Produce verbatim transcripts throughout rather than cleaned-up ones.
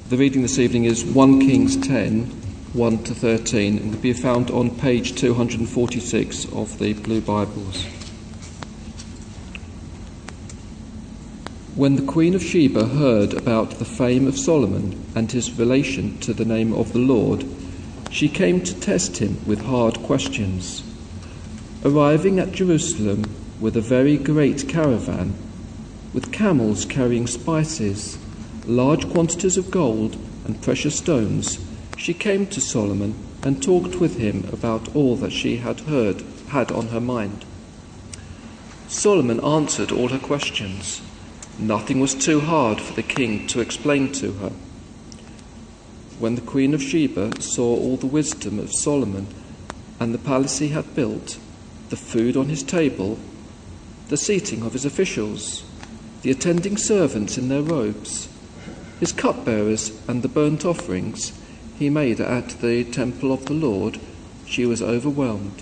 The reading this evening is First Kings ten, one to thirteen, and can be found on page two hundred forty-six of the Blue Bibles. When the Queen of Sheba heard about the fame of Solomon and his relation to the name of the Lord, she came to test him with hard questions. Arriving at Jerusalem with a very great caravan, with camels carrying spices, large quantities of gold and precious stones, she came to Solomon and talked with him about all that she had heard, had on her mind. Solomon answered all her questions. Nothing was too hard for the king to explain to her. When the Queen of Sheba saw all the wisdom of Solomon and the palace he had built, the food on his table, the seating of his officials, the attending servants in their robes, his cupbearers and the burnt offerings he made at the temple of the Lord, she was overwhelmed.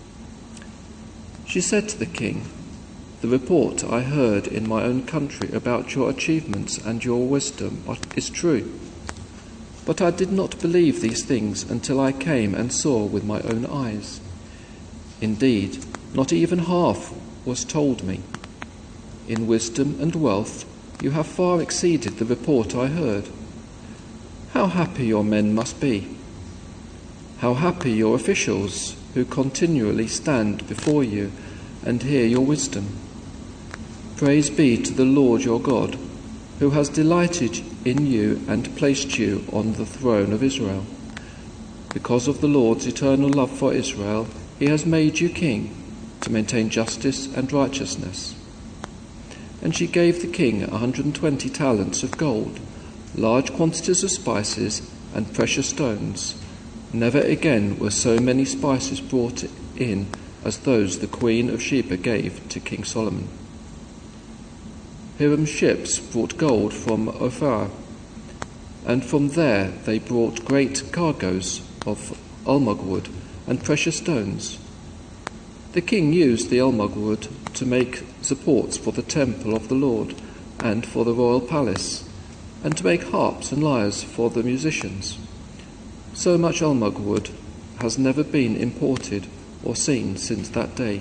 She said to the king, "The report I heard in my own country about your achievements and your wisdom is true. But I did not believe these things until I came and saw with my own eyes. Indeed, not even half was told me. In wisdom and wealth you have far exceeded the report I heard. How happy your men must be! How happy your officials who continually stand before you and hear your wisdom! Praise be to the Lord your God, who has delighted in you and placed you on the throne of Israel. Because of the Lord's eternal love for Israel, he has made you king to maintain justice and righteousness." And she gave the king a hundred and twenty talents of gold, large quantities of spices and precious stones. Never again were so many spices brought in as those the Queen of Sheba gave to King Solomon. Hiram's ships brought gold from Ophir, and from there they brought great cargoes of almug wood and precious stones. The king used the almug wood to make supports for the temple of the Lord and for the royal palace, and to make harps and lyres for the musicians. So much almug wood has never been imported or seen since that day.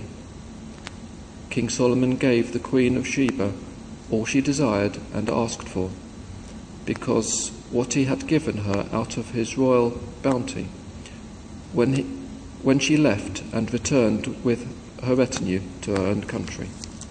King Solomon gave the Queen of Sheba all she desired and asked for, because what he had given her out of his royal bounty, when he, when she left and returned with her retinue to her own country.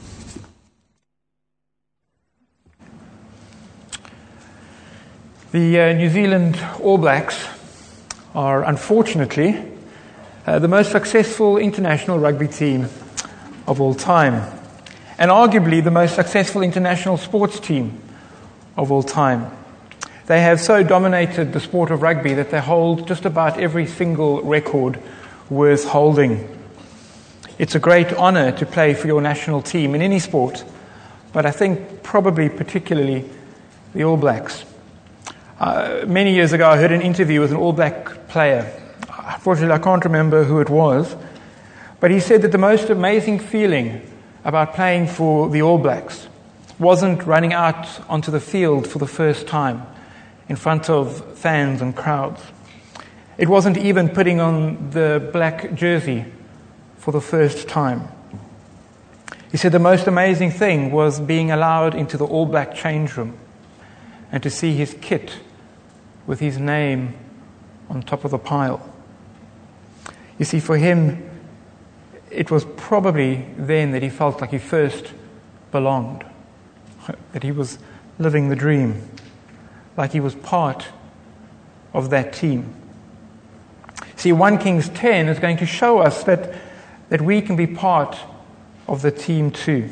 The uh, New Zealand All Blacks are unfortunately uh, the most successful international rugby team of all time, and arguably the most successful international sports team of all time. They have so dominated the sport of rugby that they hold just about every single record worth holding. It's a great honour to play for your national team in any sport, but I think probably particularly the All Blacks. Uh, many years ago I heard an interview with an All Black player. Unfortunately I can't remember who it was, but he said that the most amazing feeling about playing for the All Blacks wasn't running out onto the field for the first time in front of fans and crowds. It wasn't even putting on the black jersey for the first time. He said the most amazing thing was being allowed into the All Black change room and to see his kit with his name on top of the pile. You see, for him, it was probably then that he felt like he first belonged, that he was living the dream, like he was part of that team. See, First Kings ten is going to show us that, that we can be part of the team too.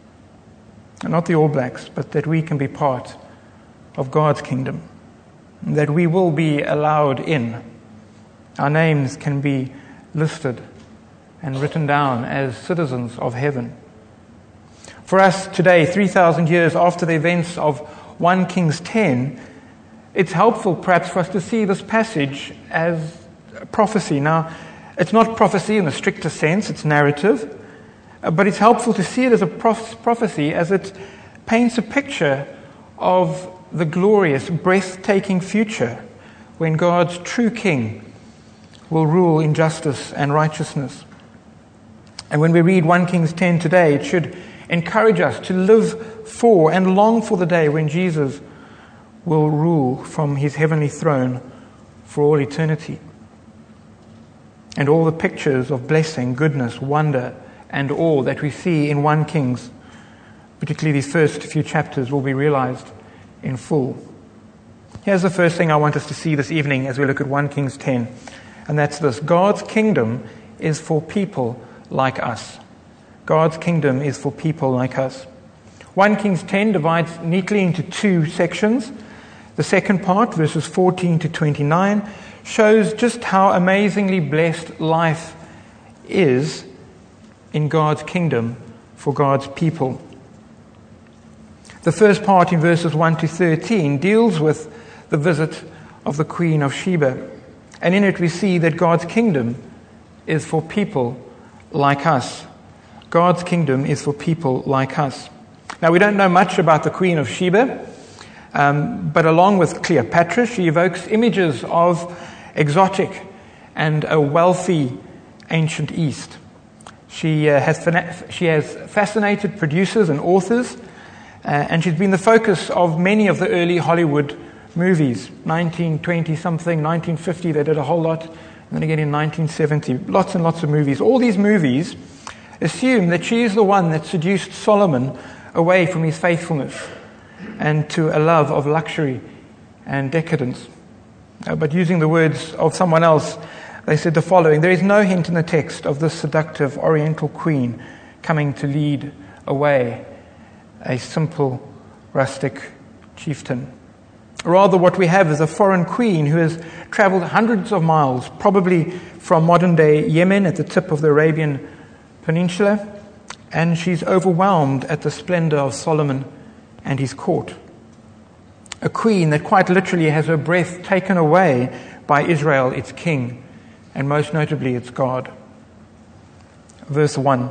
Not the All Blacks, but that we can be part of God's kingdom, that we will be allowed in. Our names can be listed and written down as citizens of heaven. For us today, three thousand years after the events of First Kings ten, it's helpful perhaps for us to see this passage as prophecy. Now, it's not prophecy in the strictest sense, it's narrative, but it's helpful to see it as a prophecy as it paints a picture of the glorious, breathtaking future when God's true King will rule in justice and righteousness. And when we read First Kings ten today, it should encourage us to live for and long for the day when Jesus will rule from his heavenly throne for all eternity. And all the pictures of blessing, goodness, wonder, and awe that we see in First Kings, particularly these first few chapters, will be realized in full. Here's the first thing I want us to see this evening as we look at First Kings ten, and that's this: God's kingdom is for people like us. God's kingdom is for people like us. First Kings ten divides neatly into two sections. The second part, verses fourteen to twenty-nine, shows just how amazingly blessed life is in God's kingdom for God's people. The first part, in verses one to thirteen, deals with the visit of the Queen of Sheba. And in it we see that God's kingdom is for people like us. God's kingdom is for people like us. Now, we don't know much about the Queen of Sheba, um, but along with Cleopatra, she evokes images of exotic and a wealthy ancient East. She, uh, has, fana- she has fascinated producers and authors, uh, and she's been the focus of many of the early Hollywood movies. nineteen twenty something, nineteen fifty, they did a whole lot, and then again in nineteen seventy, lots and lots of movies. All these movies assume that she is the one that seduced Solomon away from his faithfulness and to a love of luxury and decadence. Uh, but using the words of someone else, they said the following: there is no hint in the text of this seductive oriental queen coming to lead away a simple, rustic chieftain. Rather, what we have is a foreign queen who has traveled hundreds of miles, probably from modern-day Yemen at the tip of the Arabian Peninsula, and she's overwhelmed at the splendor of Solomon and his court. A queen that quite literally has her breath taken away by Israel, its king, and most notably its God. Verse one.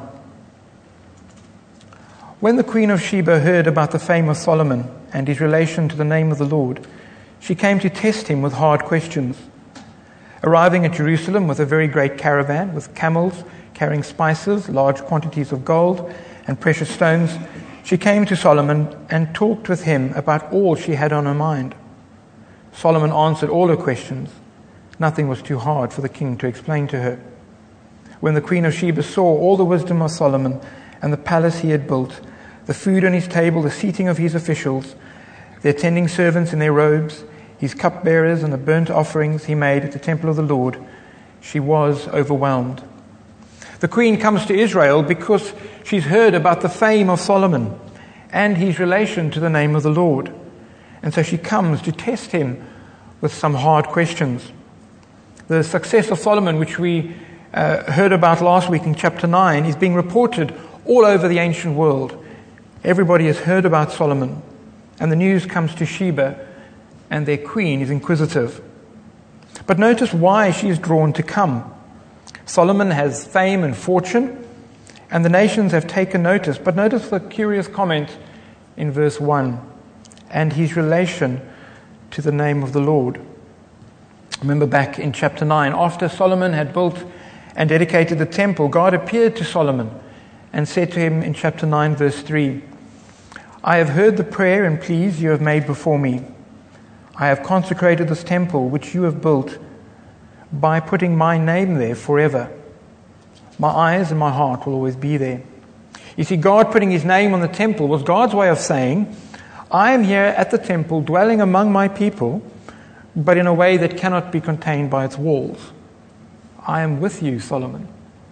When the Queen of Sheba heard about the fame of Solomon and his relation to the name of the Lord, she came to test him with hard questions. Arriving at Jerusalem with a very great caravan, with camels carrying spices, large quantities of gold and precious stones, she came to Solomon and talked with him about all she had on her mind. Solomon answered all her questions. Nothing was too hard for the king to explain to her. When the Queen of Sheba saw all the wisdom of Solomon and the palace he had built, the food on his table, the seating of his officials, the attending servants in their robes, his cupbearers and the burnt offerings he made at the temple of the Lord, she was overwhelmed. The queen comes to Israel because she's heard about the fame of Solomon and his relation to the name of the Lord. And so she comes to test him with some hard questions. The success of Solomon, which we uh, heard about last week in chapter nine, is being reported all over the ancient world. Everybody has heard about Solomon, and the news comes to Sheba, and their queen is inquisitive. But notice why she is drawn to come. Solomon has fame and fortune, and the nations have taken notice. But notice the curious comment in verse one, and his relation to the name of the Lord. Remember back in chapter nine, after Solomon had built and dedicated the temple, God appeared to Solomon and said to him in chapter nine, verse three, I have heard the prayer and pleas you have made before me. I have consecrated this temple which you have built by putting my name there forever. My eyes and my heart will always be there. You see, God putting his name on the temple was God's way of saying, I am here at the temple dwelling among my people, but in a way that cannot be contained by its walls. I am with you, Solomon.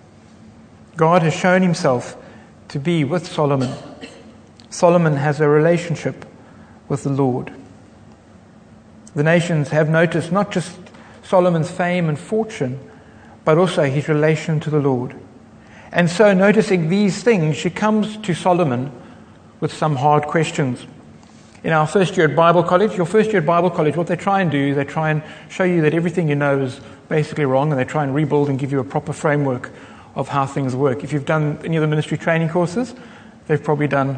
God has shown himself to be with Solomon. Solomon has a relationship with the Lord. The nations have noticed not just Solomon's fame and fortune, but also his relation to the Lord. And so, noticing these things, she comes to Solomon with some hard questions. In our first year at Bible college, your first year at Bible college, what they try and do is they try and show you that everything you know is basically wrong, and they try and rebuild and give you a proper framework of how things work. If you've done any of the ministry training courses, they've probably done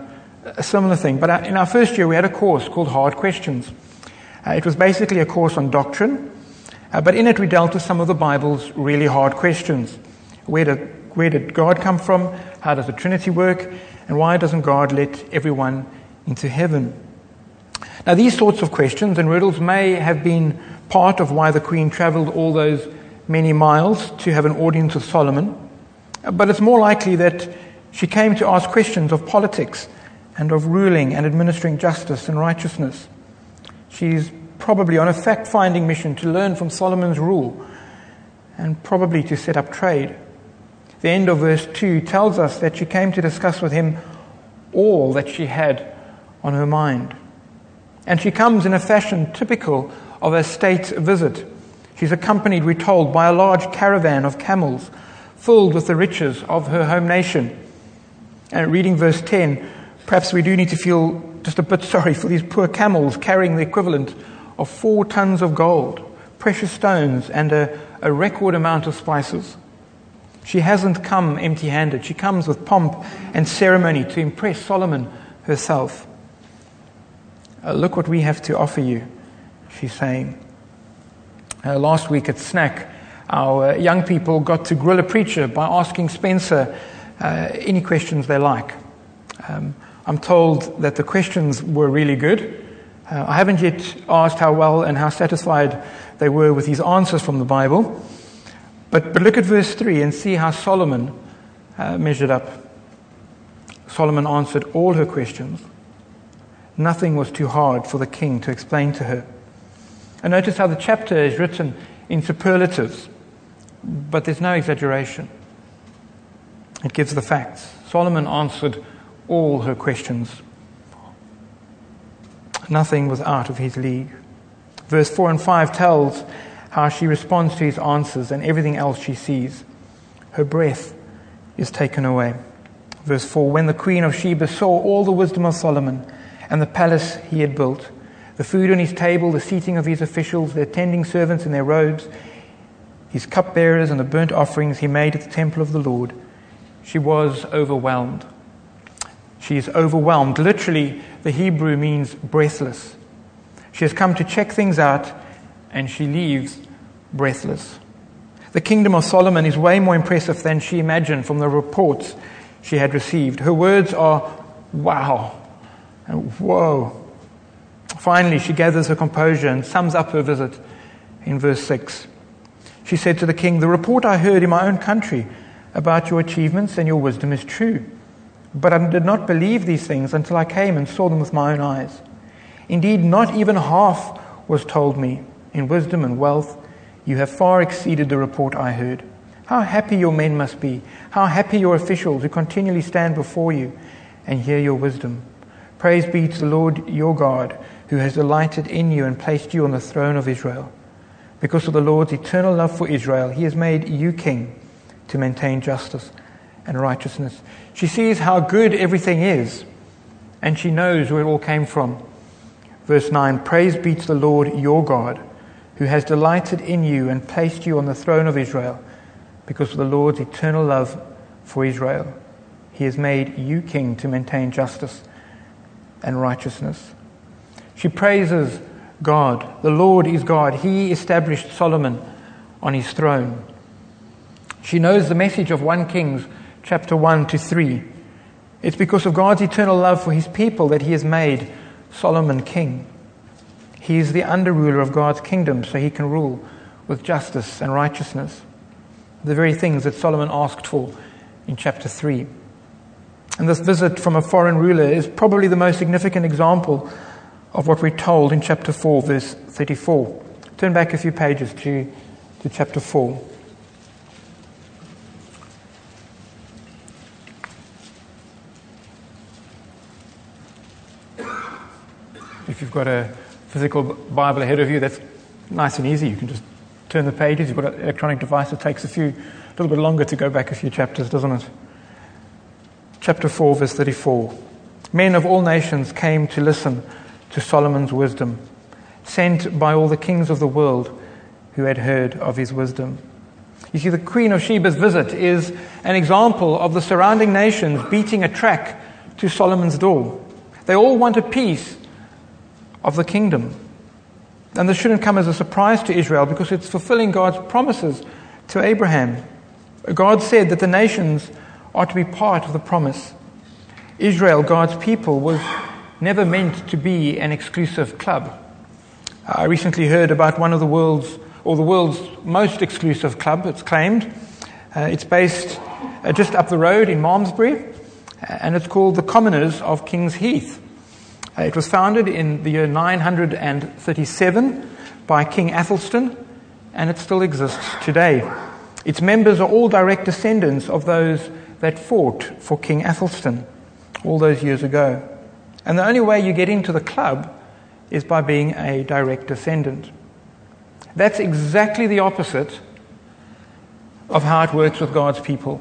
a similar thing. But in our first year, we had a course called Hard Questions. Uh, it was basically a course on doctrine, uh, but in it we dealt with some of the Bible's really hard questions. Where did, where did God come from? How does the Trinity work? And why doesn't God let everyone into heaven? Now, these sorts of questions and riddles may have been part of why the Queen travelled all those many miles to have an audience with Solomon, but it's more likely that she came to ask questions of politics and of ruling and administering justice and righteousness. She's probably on a fact-finding mission to learn from Solomon's rule and probably to set up trade. The end of verse two tells us that she came to discuss with him all that she had on her mind. And she comes in a fashion typical of a state visit. She's accompanied, we're told, by a large caravan of camels filled with the riches of her home nation. And reading verse ten, perhaps we do need to feel just a bit sorry for these poor camels carrying the equivalent of four tons of gold, precious stones, and a, a record amount of spices. She hasn't come empty-handed. She comes with pomp and ceremony to impress Solomon herself. Uh, look what we have to offer you, she's saying. Uh, last week at Snack, our uh, young people got to grill a preacher by asking Spencer uh, any questions they like. Um, I'm told that the questions were really good. Uh, I haven't yet asked how well and how satisfied they were with his answers from the Bible. But, but look at verse three and see how Solomon uh, measured up. Solomon answered all her questions. Nothing was too hard for the king to explain to her. And notice how the chapter is written in superlatives, but there's no exaggeration. It gives the facts. Solomon answered all her questions. Nothing was out of his league. Verse four and five tells how she responds to his answers and everything else she sees. Her breath is taken away. Verse four, when the Queen of Sheba saw all the wisdom of Solomon and the palace he had built, the food on his table, the seating of his officials, the attending servants in their robes, his cupbearers and the burnt offerings he made at the temple of the Lord, she was overwhelmed. She is overwhelmed. Literally, the Hebrew means breathless. She has come to check things out, and she leaves breathless. The kingdom of Solomon is way more impressive than she imagined from the reports she had received. Her words are, wow, and whoa. Finally, she gathers her composure and sums up her visit in verse six. She said to the king, the report I heard in my own country about your achievements and your wisdom is true. But I did not believe these things until I came and saw them with my own eyes. Indeed, not even half was told me. In wisdom and wealth, you have far exceeded the report I heard. How happy your men must be. How happy your officials who continually stand before you and hear your wisdom. Praise be to the Lord your God, who has delighted in you and placed you on the throne of Israel. Because of the Lord's eternal love for Israel, he has made you king to maintain justice and righteousness. She sees how good everything is, and she knows where it all came from. Verse nine, praise be to the Lord your God, who has delighted in you and placed you on the throne of Israel. Because of the Lord's eternal love for Israel, he has made you king to maintain justice and righteousness. She praises God. The Lord is God. He established Solomon on his throne. She knows the message of First Kings chapter one to three. It's because of God's eternal love for his people that he has made Solomon king. He is the under-ruler of God's kingdom, so he can rule with justice and righteousness. The very things that Solomon asked for in chapter three. And this visit from a foreign ruler is probably the most significant example of what we're told in chapter four, verse thirty-four. Turn back a few pages to, to chapter four. If you've got a physical Bible ahead of you, that's nice and easy. You can just turn the pages. You've got an electronic device. It takes a few, a little bit longer to go back a few chapters, doesn't it? Chapter four, verse thirty-four. Men of all nations came to listen to Solomon's wisdom, sent by all the kings of the world who had heard of his wisdom. You see, the Queen of Sheba's visit is an example of the surrounding nations beating a track to Solomon's door. They all want a piece of the kingdom. And this shouldn't come as a surprise to Israel because it's fulfilling God's promises to Abraham. God said that the nations are to be part of the promise. Israel, God's people, was never meant to be an exclusive club. I recently heard about one of the world's, or the world's most exclusive club, it's claimed. Uh, it's based uh, just up the road in Malmesbury, and it's called the Commoners of King's Heath. Uh, it was founded in the year nine hundred thirty-seven by King Athelstan, and it still exists today. Its members are all direct descendants of those that fought for King Athelstan all those years ago. And the only way you get into the club is by being a direct descendant. That's exactly the opposite of how it works with God's people.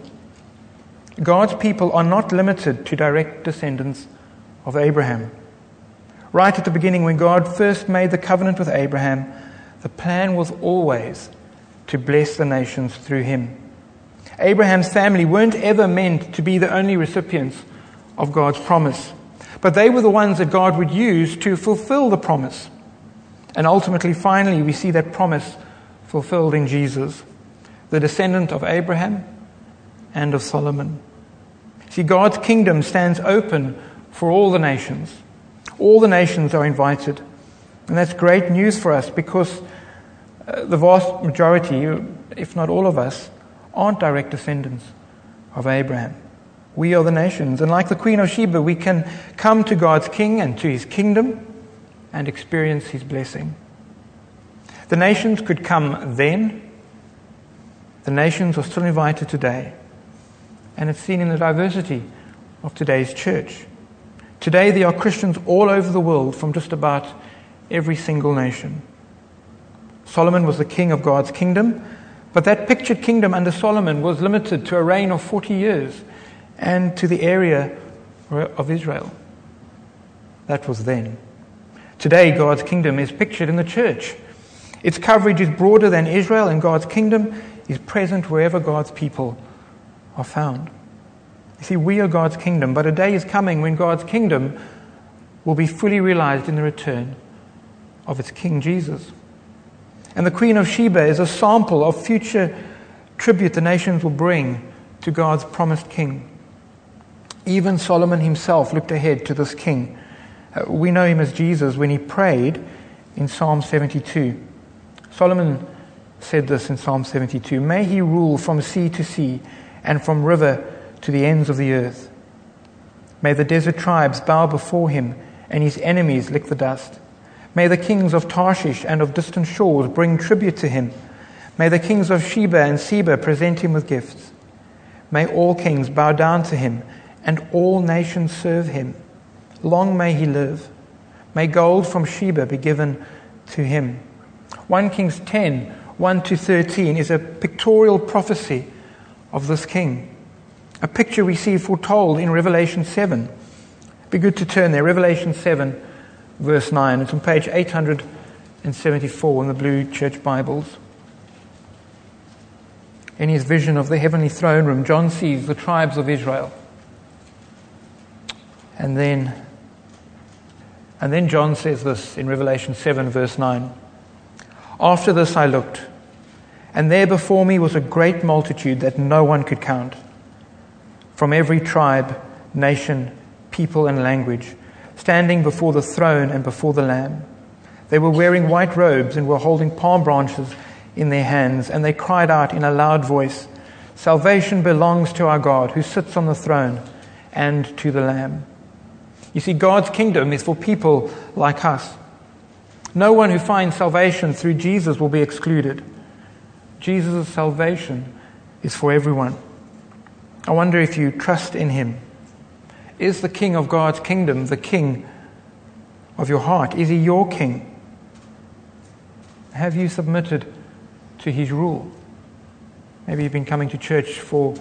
God's people are not limited to direct descendants of Abraham. Right at the beginning, when God first made the covenant with Abraham, the plan was always to bless the nations through him. Abraham's family weren't ever meant to be the only recipients of God's promise, but they were the ones that God would use to fulfill the promise. And ultimately, finally, we see that promise fulfilled in Jesus, the descendant of Abraham and of Solomon. See, God's kingdom stands open for all the nations. All the nations are invited. And that's great news for us because uh, the vast majority, if not all of us, aren't direct descendants of Abraham. We are the nations. And like the Queen of Sheba, we can come to God's King and to his kingdom and experience his blessing. The nations could come then. The nations are still invited today. And it's seen in the diversity of today's church. Today there are Christians all over the world from just about every single nation. Solomon was the king of God's kingdom, but that pictured kingdom under Solomon was limited to a reign of forty years and to the area of Israel. That was then. Today, God's kingdom is pictured in the church. Its coverage is broader than Israel, and God's kingdom is present wherever God's people are found. You see, we are God's kingdom, but a day is coming when God's kingdom will be fully realized in the return of its King Jesus. And the Queen of Sheba is a sample of future tribute the nations will bring to God's promised king. Even Solomon himself looked ahead to this king. Uh, we know him as Jesus when he prayed in Psalm seventy-two. Solomon said this in Psalm seventy-two, "May he rule from sea to sea and from river to the ends of the earth. May the desert tribes bow before him and his enemies lick the dust. May the kings of Tarshish and of distant shores bring tribute to him. May the kings of Sheba and Seba present him with gifts. May all kings bow down to him and all nations serve him. Long may he live. May gold from Sheba be given to him." First Kings ten, one to thirteen is a pictorial prophecy of this king. A picture we see foretold in Revelation seven. It'd be good to turn there. Revelation seven, verse nine. It's on page eight hundred seventy-four in the Blue Church Bibles. In his vision of the heavenly throne room, John sees the tribes of Israel. And then, and then John says this in Revelation seven, verse nine. "After this I looked, and there before me was a great multitude that no one could count, from every tribe, nation, people, and language, standing before the throne and before the Lamb. They were wearing white robes and were holding palm branches in their hands, and they cried out in a loud voice, 'Salvation belongs to our God who sits on the throne and to the Lamb.'" You see, God's kingdom is for people like us. No one who finds salvation through Jesus will be excluded. Jesus' salvation is for everyone. I wonder if you trust in him. Is the King of God's kingdom the King of your heart? Is he your King? Have you submitted to his rule? Maybe you've been coming to church for,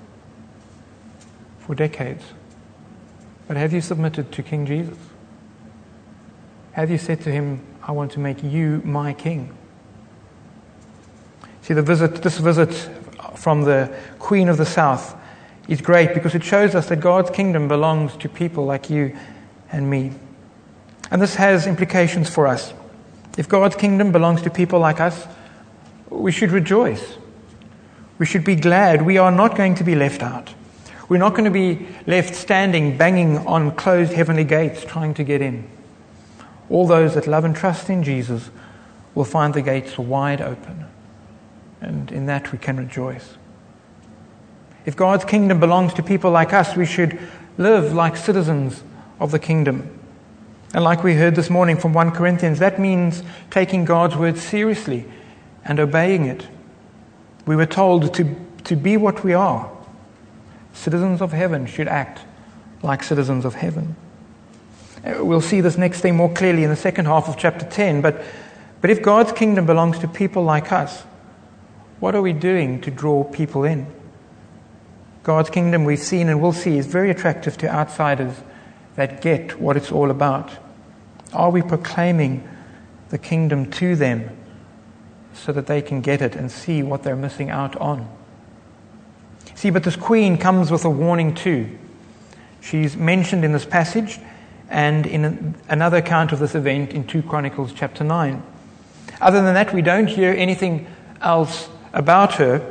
for decades. But have you submitted to King Jesus? Have you said to him, "I want to make you my King"? See, the visit, this visit from the Queen of the South is great because it shows us that God's kingdom belongs to people like you and me. And this has implications for us. If God's kingdom belongs to people like us, we should rejoice. We should be glad. We are not going to be left out. We're not going to be left standing, banging on closed heavenly gates, trying to get in. All those that love and trust in Jesus will find the gates wide open. And in that we can rejoice. If God's kingdom belongs to people like us, we should live like citizens of the kingdom. And like we heard this morning from First Corinthians, that means taking God's word seriously and obeying it. We were told to, to be what we are. Citizens of heaven should act like citizens of heaven. We'll see this next thing more clearly in the second half of chapter ten. But, but if God's kingdom belongs to people like us, what are we doing to draw people in? God's kingdom, we've seen and will see, is very attractive to outsiders that get what it's all about. Are we proclaiming the kingdom to them so that they can get it and see what they're missing out on? See, but this queen comes with a warning too. She's mentioned in this passage and in another account of this event in Second Chronicles chapter nine. Other than that, we don't hear anything else about her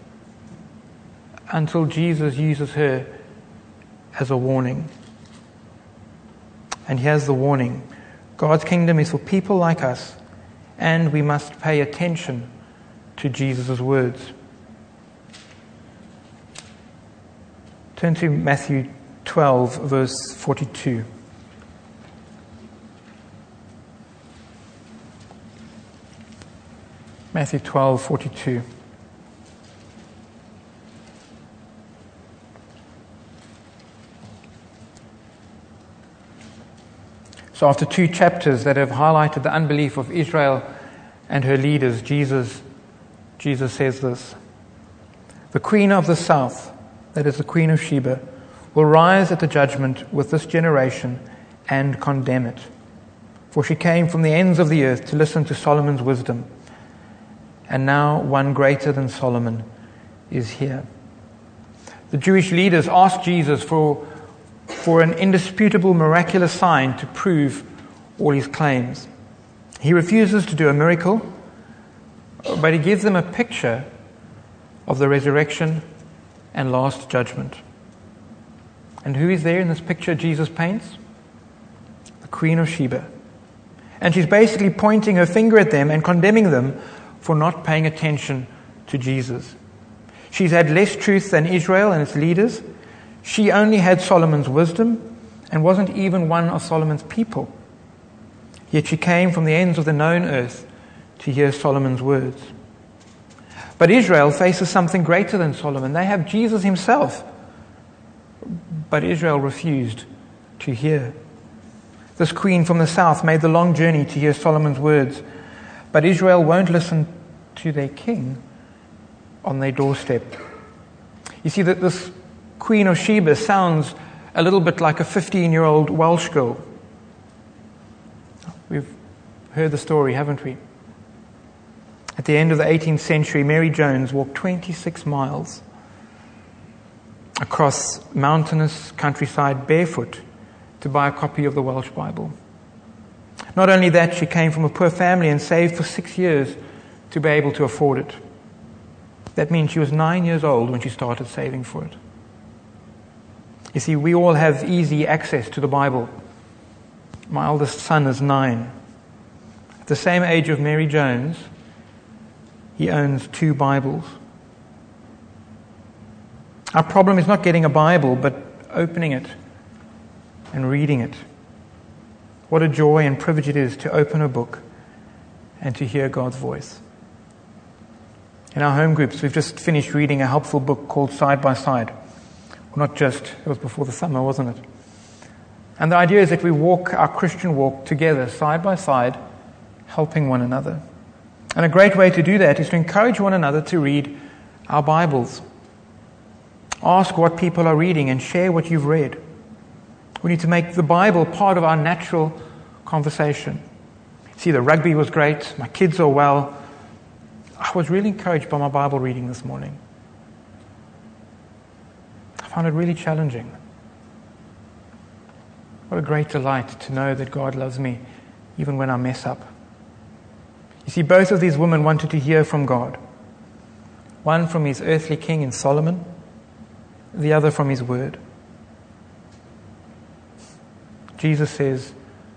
until Jesus uses her as a warning. And here's the warning. God's kingdom is for people like us, and we must pay attention to Jesus' words. Turn to Matthew twelve, verse forty-two. Matthew twelve, forty-two. So after two chapters that have highlighted the unbelief of Israel and her leaders, Jesus, Jesus says this: "The queen of the south," that is the queen of Sheba, "will rise at the judgment with this generation and condemn it. For she came from the ends of the earth to listen to Solomon's wisdom. And now one greater than Solomon is here." The Jewish leaders asked Jesus for, for an indisputable miraculous sign to prove all his claims. He refuses to do a miracle, but he gives them a picture of the resurrection and last judgment. And who is there in this picture Jesus paints? The Queen of Sheba. And she's basically pointing her finger at them and condemning them for not paying attention to Jesus. She's had less truth than Israel and its leaders. She only had Solomon's wisdom and wasn't even one of Solomon's people. Yet she came from the ends of the known earth to hear Solomon's words. But Israel faces something greater than Solomon. They have Jesus himself. But Israel refused to hear. This queen from the south made the long journey to hear Solomon's words. But Israel won't listen to their king on their doorstep. You see, that this Queen of Sheba sounds a little bit like a fifteen-year-old Welsh girl. We've heard the story, haven't we? At the end of the eighteenth century, Mary Jones walked twenty-six miles across mountainous countryside barefoot to buy a copy of the Welsh Bible. Not only that, she came from a poor family and saved for six years to be able to afford it. That means she was nine years old when she started saving for it. You see, we all have easy access to the Bible. My eldest son is nine. At the same age of Mary Jones, he owns two Bibles. Our problem is not getting a Bible, but opening it and reading it. What a joy and privilege it is to open a book and to hear God's voice. In our home groups, we've just finished reading a helpful book called Side by Side. Well, not just, it was before the summer, wasn't it? And the idea is that we walk our Christian walk together, side by side, helping one another. And a great way to do that is to encourage one another to read our Bibles. Ask what people are reading and share what you've read. We need to make the Bible part of our natural conversation. See, the rugby was great. My kids are well. I was really encouraged by my Bible reading this morning. I found it really challenging. What a great delight to know that God loves me even when I mess up. You see, both of these women wanted to hear from God. One from his earthly king in Solomon, the other from his word. Jesus says,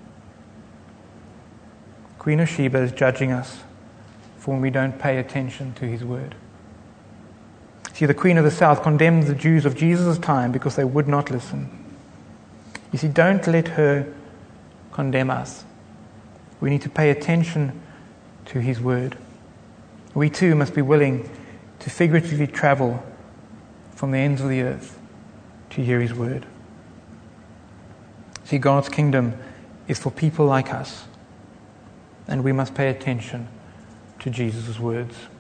Queen of Sheba is judging us for when we don't pay attention to his word. See, the Queen of the South condemned the Jews of Jesus' time because they would not listen. You see, don't let her condemn us. We need to pay attention to his word. We too must be willing to figuratively travel from the ends of the earth to hear his word. See, God's kingdom is for people like us, and we must pay attention to Jesus' words.